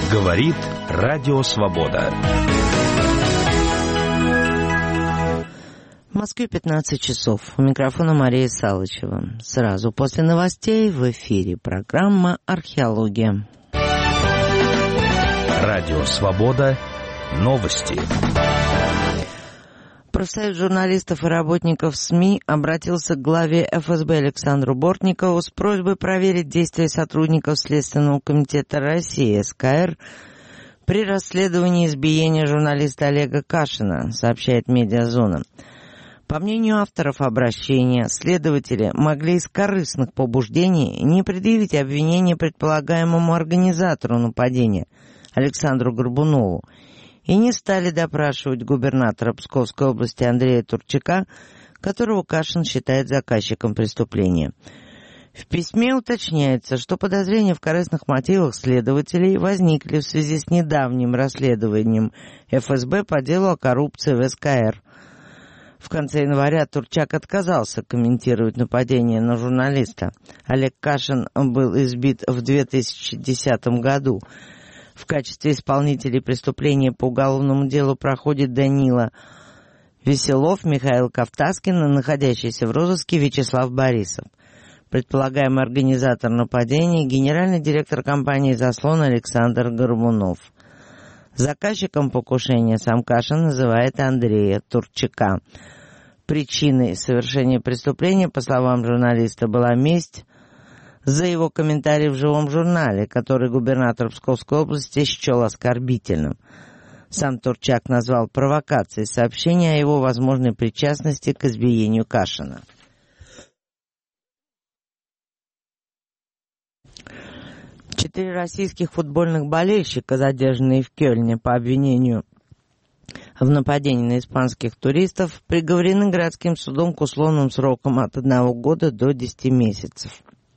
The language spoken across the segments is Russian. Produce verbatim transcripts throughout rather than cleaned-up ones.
Говорит Радио Свобода. В Москве пятнадцать часов. У микрофона Мария Салычева. Сразу после новостей в эфире программа «Археология». Радио Свобода. Новости. Профсоюз журналистов и работников СМИ обратился к главе эф эс бэ Александру Бортникову с просьбой проверить действия сотрудников Следственного комитета России эс ка эр при расследовании избиения журналиста Олега Кашина, сообщает «Медиазона». По мнению авторов обращения, следователи могли из корыстных побуждений не предъявить обвинение предполагаемому организатору нападения Александру Горбунову и не стали допрашивать губернатора Псковской области Андрея Турчака, которого Кашин считает заказчиком преступления. В письме уточняется, что подозрения в корыстных мотивах следователей возникли в связи с недавним расследованием эф эс бэ по делу о коррупции в эс ка эр. В конце января Турчак отказался комментировать нападение на журналиста. Олег Кашин был избит в две тысячи десятом году. В качестве исполнителей преступления по уголовному делу проходит Данила Веселов, Михаил Кавтаскин и находящийся в розыске Вячеслав Борисов. Предполагаемый организатор нападения — генеральный директор компании «Заслон» Александр Горбунов. Заказчиком покушения сам Кашин называет Андрея Турчака. Причиной совершения преступления, по словам журналиста, была месть за его комментарий в живом журнале, который губернатор Псковской области счел оскорбительным. Сам Турчак назвал провокацией сообщение о его возможной причастности к избиению Кашина. Четыре российских футбольных болельщика, задержанные в Кёльне по обвинению в нападении на испанских туристов, приговорены городским судом к условным срокам от одного года до десяти месяцев.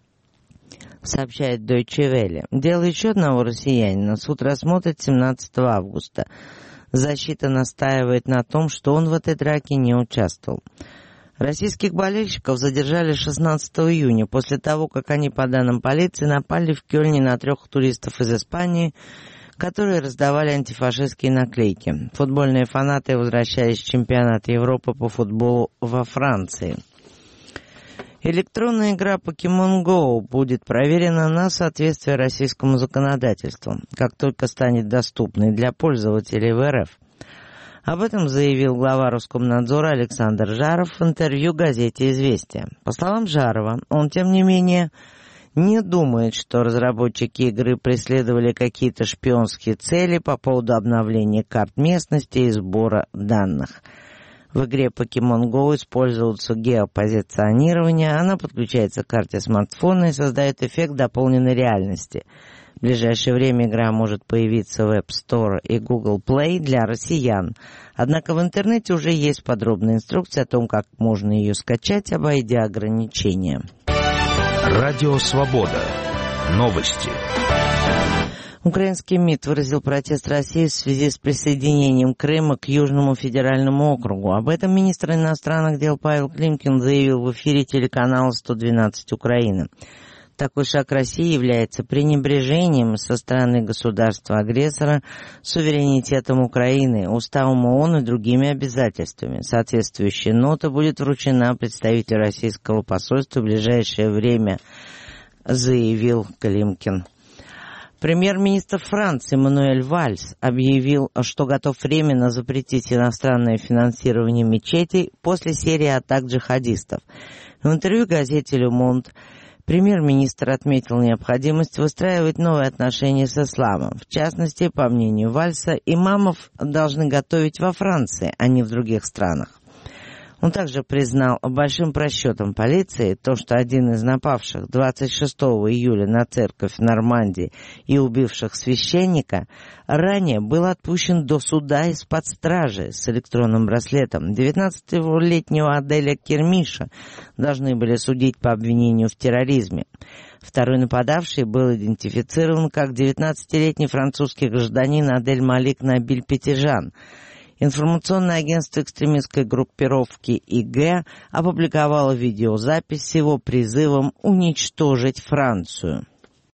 Сообщает Deutsche Welle. Дело еще одного россиянина суд рассмотрит семнадцатого августа. Защита настаивает на том, что он в этой драке не участвовал. Российских болельщиков задержали шестнадцатого июня, после того, как они, по данным полиции, напали в Кёльне на трех туристов из Испании, которые раздавали антифашистские наклейки. Футбольные фанаты возвращались с чемпионата Европы по футболу во Франции. Электронная игра Pokemon Go будет проверена на соответствие российскому законодательству, как только станет доступной для пользователей в эр эф. Об этом заявил глава Роскомнадзора Александр Жаров в интервью газете «Известия». По словам Жарова, он, тем не менее, не думает, что разработчики игры преследовали какие-то шпионские цели по поводу обновления карт местности и сбора данных. В игре Pokemon Go используется геопозиционирование, она подключается к карте смартфона и создает эффект дополненной реальности. В ближайшее время игра может появиться в App Store и Google Play для россиян. Однако в интернете уже есть подробная инструкция о том, как можно ее скачать, обойдя ограничения. Радио Свобода. Новости. Украинский МИД выразил протест России в связи с присоединением Крыма к Южному федеральному округу. Об этом министр иностранных дел Павел Климкин заявил в эфире телеканала сто двенадцать Украины. Такой шаг России является пренебрежением со стороны государства-агрессора суверенитетом Украины, уставом ООН и другими обязательствами. Соответствующая нота будет вручена представителю российского посольства в ближайшее время, заявил Климкин. Премьер-министр Франции Мануэль Вальс объявил, что готов временно запретить иностранное финансирование мечетей после серии атак джихадистов. В интервью газете «Ле Монд» премьер-министр отметил необходимость выстраивать новые отношения с исламом. В частности, по мнению Вальса, имамов должны готовить во Франции, а не в других странах. Он также признал большим просчетом полиции то, что один из напавших двадцать шестого июля на церковь в Нормандии и убивших священника ранее был отпущен до суда из-под стражи с электронным браслетом. девятнадцатилетнего Аделя Кермиша должны были судить по обвинению в терроризме. Второй нападавший был идентифицирован как девятнадцатилетний французский гражданин Адель Малик Набиль Петижан. Информационное агентство экстремистской группировки И Г опубликовало видеозапись с его призывом уничтожить Францию.